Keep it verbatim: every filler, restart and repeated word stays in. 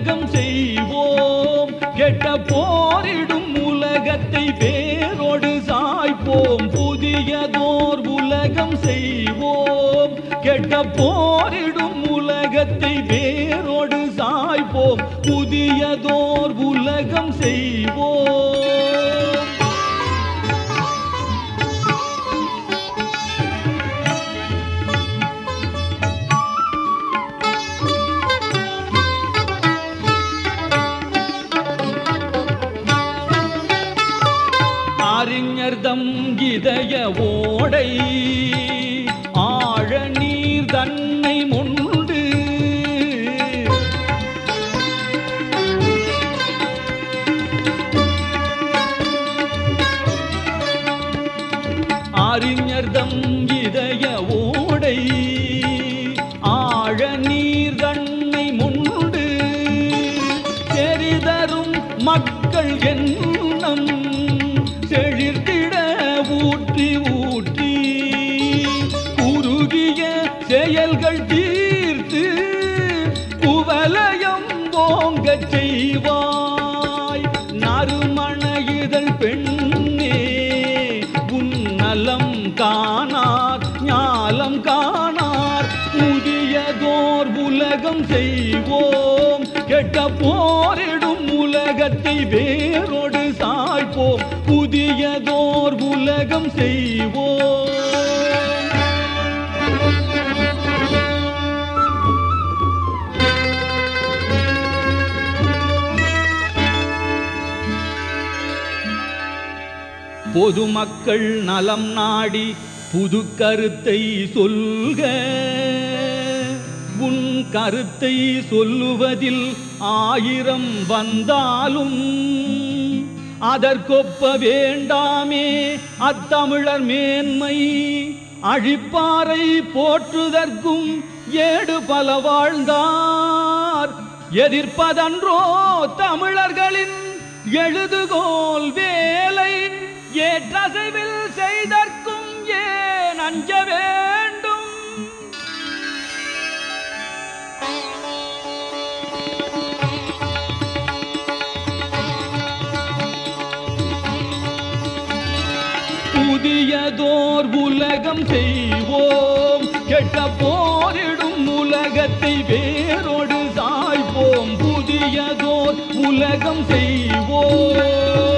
உலகம் செய்வோம். கெட்ட போரிடும் உலகத்தை வேரோடு சாய்ப்போம். புதியதோர் உலகம் செய்வோம். கெட்ட போரிடும் உலகத்தை வேரோடு சாய்ப்போம். புதியதோர் உலகம் செய்வோம். அறிஞர்தம் இதய ஓடை ஆழ நீர் தன்னை முண்டு. அறிஞர்தம் இதய ஓடை ஆழ நீர் தன்னை முண்டு. செறிதரும் மக்கள் எண்ணம் செழித்திட ஊற்றி ஊற்றி குறுகிய செயல்கள் தீர்த்து குவலயம் ஓங்கச் செய்வாய். நறுமண இதழ் பெண்ணே உன் நலம் காணார் ஞாலம் காணார். புதியதோர் உலகம் செய்வோம். கெட்ட போரிடும் உலகத்தை வேரோடு சாய்ப்போம். புதியதோர் உலகம் செய்வோம். பொதுமக்கள் நலம் நாடி புது கருத்தை சொல்க. உன் கருத்தை சொல்லுவதில் ஆயிரம் வந்தாலும் அதற்கொப்ப வேண்டாமே அத்தமிழர் மேன்மை. அழிப்பாரை போற்றுதற்கும் ஏடு பல வாழ்ந்தார். எதிர்ப்பதன்றோ தமிழர்களின் எழுதுகோல் வேலை. ஏற்றசைவில் செய்தற்கும் ஏன் அஞ்ச வேண்டும்? புதியதோர் உலகம் செய்வோம். கெட்ட போரிடும் உலகத்தை வேரோடு சாய்ப்போம். புதியதோர் உலகம் செய்வோம்.